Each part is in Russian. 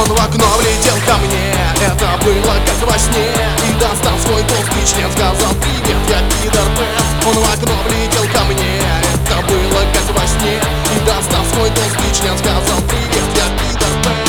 Он в окно влетел ко мне, это было как во сне. И достал свой толстый член, сказал: привет, я Питер Пен. Он в окно влетел ко мне, это было как во сне. И достал свой толстый член, сказал: привет, я Питер Пен.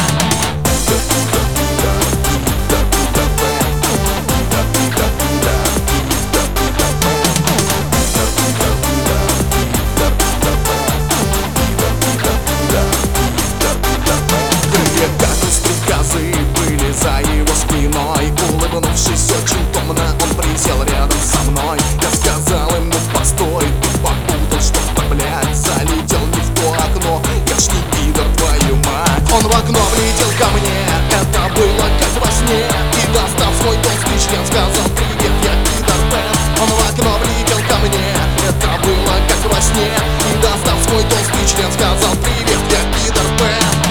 Были за его спиной. Улыбнувшись очень томно, он присел рядом со мной. Я сказал ему: постой, ты попутал что-то, блядь. Залетел не в то окно, я ж не пидор, твою мать. Он в окно влетел ко мне, это было как во сне. И достав свой толстый член, сказал: привет, я Питер Пен. Он в окно влетел ко мне, это было как во сне. И достав свой толстый член, сказал: привет, я Питер Пен.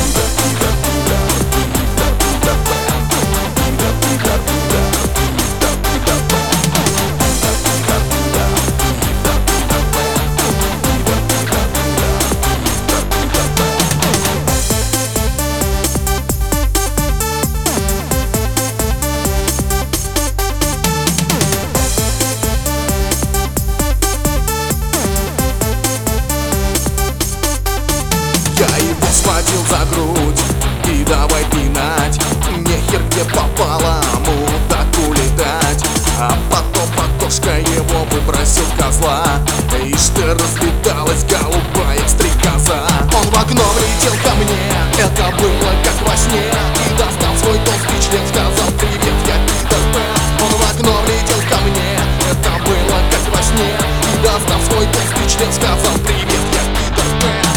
Я его схватил за грудь и давай пинать. Нехер где попало, мудаку летать. А потом Патошка его выбросил козла. Ишь ты, разлеталась голубая стрекоза. Он в окно влетел ко мне, это было как во сне. И достал свой толстый член, сказал: привет, я Питер Пен. Он в окно влетел ко мне, это было как во сне. И достав свой толстый член, сказал: привет, я Питер Пен.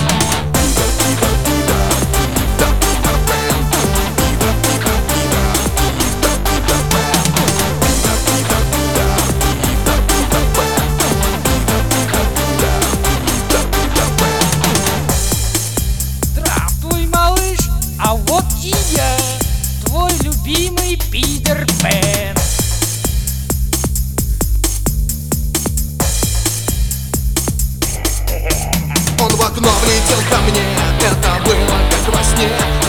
А вот и я, твой любимый Питер Пен. Он в окно влетел ко мне, это было как во сне.